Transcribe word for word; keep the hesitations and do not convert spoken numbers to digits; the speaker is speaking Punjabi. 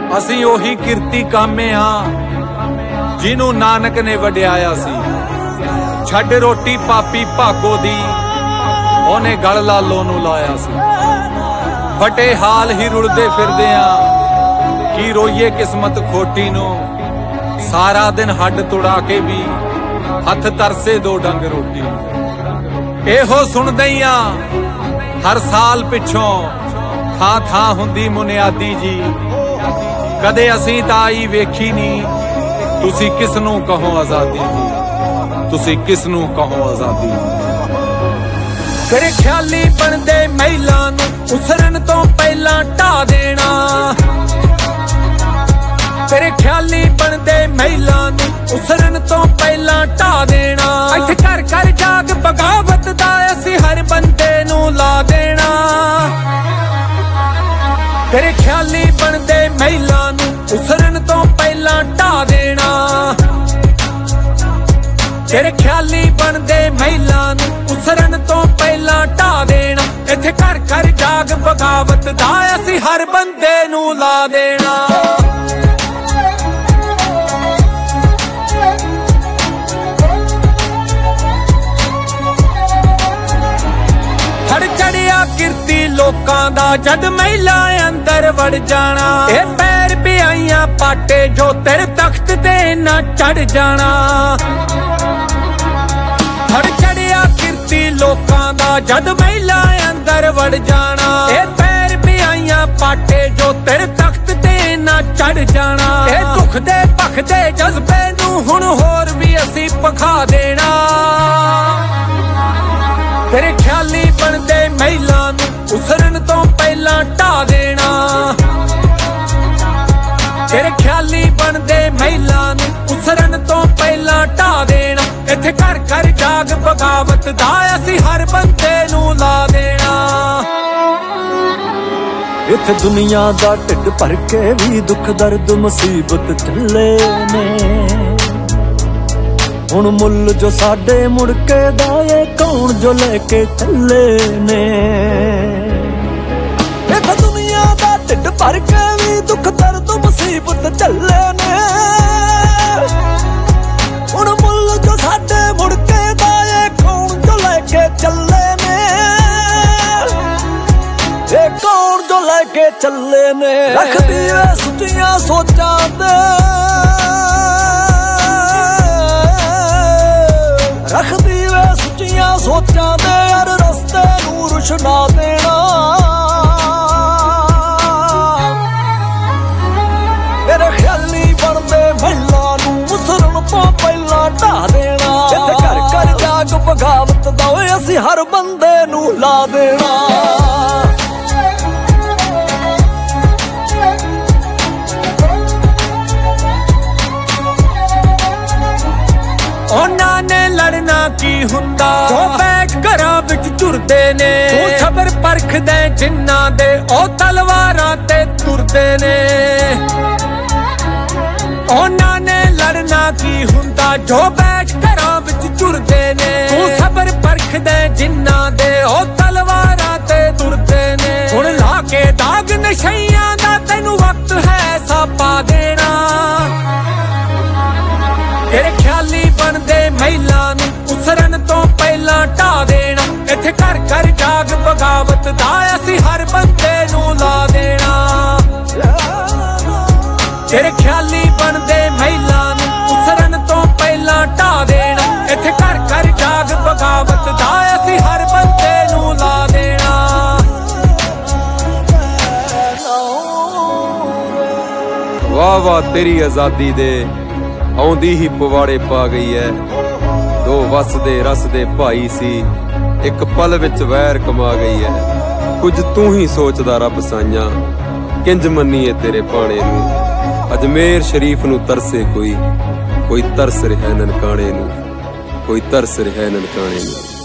ਅਸੀਂ ਉਹੀ ਕਿਰਤੀ ਕਾਮੇ ਹਾਂ ਜਿਹਨੂੰ ਨਾਨਕ ਨੇ ਵਡਿਆਇਆ ਸੀ। ਛੱਡ ਰੋਟੀ ਪਾਪੀ ਭਾਗੋ ਦੀ, ਉਹਨੇ ਗਲ ਲਾਲੋ ਨੂੰ ਲਾਇਆ ਸੀ। ਫਟੇ ਹਾਲ ਹੀ ਰੁਲਦੇ ਫਿਰਦੇ ਆਂ, ਕੀ ਰੋਈਏ ਕਿਸਮਤ ਖੋਟੀ ਨੂੰ। ਸਾਰਾ ਦਿਨ ਹੱਡ ਤੁੜਾ ਕੇ ਵੀ ਹੱਥ ਤਰਸੇ ਦੋ ਡੰਗ ਰੋਟੀ। ਇਹੋ ਸੁਣਦੇ ਆਂ ਹਰ ਸਾਲ ਪਿੱਛੋਂ, ਥਾਂ ਥਾਂ ਹੁੰਦੀ ਮੁਨਿਆਦੀ ਜੀ। ਕਦੇ ਅਸੀਂ ਤਾਂ ਆਈ ਵੇਖੀ ਨਹੀਂ, ਤੁਸੀਂ ਕਿਸ ਨੂੰ ਕਹੋ ਆਜ਼ਾਦੀ ਜੀ, ਤੁਸੀਂ ਕਿਸ ਨੂੰ ਕਹੋ ਆਜ਼ਾਦੀ। ਤੇਰੇ ਖਿਆਲੀ ਬਣਦੇ ਮਹਿਲਾਂ ਨੂੰ ਉਸਰਨ ਤੋਂ ਪਹਿਲਾਂ ਢਾ ਦੇਣਾ। ਤੇਰੇ ਖਿਆਲੀ ਬਣਦੇ ਮਹਿਲਾਂ ਨੂੰ ਉਸਰਨ ਤੋਂ ਪਹਿਲਾਂ ਢਾ ਦੇਣਾ। ਇੱਥੇ ਘਰ ਘਰ ਜਾਗ ਬਗਾਵਤ ਦਾ ਅਸੀਂ ਹਰ ਬੰਦੇ ਨੂੰ ਲਾ ਦੇਣਾ। ਤੇਰੇ ਖਿਆਲੀ ਬਣਦੇ ਮਹਿਲਾਂ ਨੂੰ ਉਸਰਨ ਤੋਂ ਪਹਿਲਾਂ ਢਾ ਦੇਣਾ। ਤੇਰੇ ਖਿਆਲੀ ਬਣਦੇ ਮਹਿਲਾਂ ਨੂੰ ਉਸਰਨ ਤੋਂ ਪਹਿਲਾਂ ਢਾ ਦੇਣਾ। ਇੱਥੇ ਘਰ ਘਰ ਜਾਗ ਬਗਾਵਤ ਦਾ ਅਸੀਂ ਹਰ ਬੰਦੇ ਨੂੰ ਲਾ ਦੇਣਾ। ਹੜ ਚੜਿਆ ਕਿਰਤੀ ਲੋਕਾਂ ਦਾ ਜਦ ਮਹਿਲਾ ਅੰਦਰ ਵੜ ਜਾਣਾ। ਇਹ ਪੈਰ ਪਿਆਈਆਂ ਪਾਟੇ ਜੋ ਤੇਰੇ ਤਖਤ ਤੇ ਨਾ ਚੜ ਜਾਣਾ। ਹੜ ਚੜਿਆ ਕਿਰਤੀ ਲੋਕਾਂ ਦਾ ਜਦ ਮਹਿਲਾ ਅੰਦਰ ਵੜ ਜਾਣਾ। ਇਹ ਪੈਰ ਪਿਆਈਆਂ ਪਾਟੇ ਜੋ ਤੇਰੇ ਤਖਤ ਤੇ ਨਾ ਚੜ ਜਾਣਾ। ਇਹ ਦੁੱਖ ਦੇ ਭਖ ਦੇ ਜਜ਼ਬੇ ਨੂੰ ਹੁਣ ਹੋਰ ਵੀ ਅਸੀਂ ਪਖਾ ਦੇਣਾ। ਤੇਰੇ ਖਿਆਲੀ ਬਣਦੇ ਮਹਿਲਾਂ ਨੂੰ ਉਸਰਨ ਤੋਂ ਪਹਿਲਾਂ ਢਾ ਦੇਣਾ। ਤੇਰੇ ਖਿਆਲੀ ਬਣਦੇ ਮਹਿਲਾਂ ਨੂੰ ਉਸਰਨ ਤੋਂ ਪਹਿਲਾਂ ਢਾ ਦੇਣਾ। ਇੱਥੇ ਘਰ ਘਰ ਜਾਗ ਬਗਾਵਤ ਦਾ ਅਸੀਂ ਹਰ ਬੰਦੇ ਨੂੰ ਲਾ ਦੇਣਾ। ਇੱਥੇ ਦੁਨੀਆ ਦਾ ਢਿੱਡ ਭਰ ਕੇ ਵੀ ਦੁੱਖ ਦਰਦ ਮੁਸੀਬਤ ਚੱਲੇ ਨੇ। ਹੁਣ ਮੁੱਲ ਜੋ ਸਾਡੇ ਮੁੜ ਕੇ ਦਾਏ ਕੌਣ ਜੋ ਲੈ ਕੇ ਚੱਲੇ ਨੇ। ਇੱਥੇ ਦੁਨੀਆ ਦਾ ਢਿੱਡ ਭਰ ਕੇ ਵੀ ਦੁੱਖ ਦਰਦ ਮੁਸੀਬਤ ਚੱਲੇ ਨੇ। ਹੁਣ ਮੁੱਲ ਜੋ ਸਾਡੇ ਮੁੜ ਕੇ ਦਾਏ ਕੌਣ ਜੋ ਲੈ ਕੇ ਚੱਲੇ ਨੇ। ਇਹ ਕੌਣ ਜੋ ਲੈ ਕੇ ਚੱਲੇ ਨੇ। ਰੱਖਦੀ ਏ ਸੁੱਚੀਆਂ ਸੋਚਾਂ ਤੇ, ਰੱਖਦੀ ਵੇ ਸੁੱਚੀਆਂ ਸੋਚਾਂ ਦੇ ਯਾਰ ਰਸਤੇ ਨੂੰ ਰੁਸ਼ਨਾ ਦੇਣਾ। ਤੇਰੇ ਖਿਆਲੀ ਬਣਦੇ ਮਹਿਲਾਂ ਨੂੰ ਉਸਰਨ ਤੋਂ ਪਹਿਲਾਂ ਢਾ ਦੇਣਾ। ਇੱਥੇ ਘਰ ਘਰ ਜਾਗ ਬਗਾਵਤ ਦਾ ਓਏ ਅਸੀਂ ਹਰ ਬੰਦੇ ਨੂੰ ਲਾ ਦੇਣਾ। ਉਹਨਾਂ ਨੇ ਲੜਨਾ ਕੀ ਹੁੰਦਾ ਜੋ ਬੈਠ ਘਰਾਂ ਵਿੱਚ ਝੁਰਦੇ ਨੇ। ਤੂੰ ਸਬਰ ਪਰਖਦੇ ਜਿਨ੍ਹਾਂ ਦੇ ਉਹ ਤਲਵਾਰਾਂ ਤੇ ਤੁਰਦੇ ਨੇ। ਉਹਨਾਂ ਨੇ ਲੜਨਾ ਕੀ ਹੁੰਦਾ ਜੋ ਬੈਠ ਘਰਾਂ ਵਿੱਚ ਝੁਰਦੇ ਨੇ। ਤੂੰ ਸਬਰ ਪਰਖਦੇ ਜਿਨ੍ਹਾਂ ਦੇ ਉਹ ਤਲਵਾਰਾਂ ਤੇ ਤੁਰਦੇ ਨੇ। ਹੁਣ ਲਾ ਕੇ ਦਾਗ ਨਸ਼ਈਆਂ ਦਾ ਤੈਨੂੰ ਵਕਤ ਹੈ ਸਾਪਾ ਦੇਣਾ। ਤੇਰੇ ਖਿਆਲੀ ਬਣਦੇ ਮਹਿਲਾਂ ਨੂੰ ਉਸਰਨ ਤੋਂ ਪਹਿਲਾਂ ਢਾ ਦੇਣਾ। ਇੱਥੇ ਘਰ ਘਰ ਜਾਗ ਬਗਾਵਤ ਦਾ ਅਸੀਂ ਹਰ ਬੰਦੇ ਨੂੰ ਲਾ ਦੇਣਾ। ਤੇਰੇ ਖਿਆਲੀ ਬਣਦੇ ਮਹਿਲਾਂ ਨੂੰ ਉਸਰਨ ਤੋਂ ਪਹਿਲਾਂ ਢਾ ਦੇਣਾ। ਇੱਥੇ ਘਰ ਘਰ ਜਾਗ ਬਗਾਵਤ ਦਾ ਅਸੀਂ ਹਰ ਬੰਦੇ ਨੂੰ ਲਾ ਦੇਣਾ। ਵਾਹ ਵਾਹ ਤੇਰੀ ਆਜ਼ਾਦੀ ਦੇ ਆਉਂਦੀ ਹੀ ਪਵਾੜੇ ਪਾ ਗਈ ਐ। ਦੋ ਵਸਦੇ ਰਸਦੇ ਭਾਈ ਸੀ, ਇੱਕ ਪਲ ਵਿੱਚ ਵੈਰ ਕਮਾ ਗਈ ਐ। ਕੁਝ ਤੂੰ ਹੀ ਸੋਚਦਾ ਰੱਬ ਸਾਈਆਂ, ਕਿੰਜ ਮੰਨੀਏ ਤੇਰੇ ਭਾਣੇ ਨੂੰ। ਅਜਮੇਰ ਸ਼ਰੀਫ ਨੂੰ ਤਰਸੇ ਕੋਈ, ਕੋਈ ਤਰਸ ਰਿਹਾ ਨਨਕਾਣੇ ਨੂੰ, ਕੋਈ ਤਰਸ ਰਿਹਾ ਨਨਕਾਣੇ ਨੂੰ।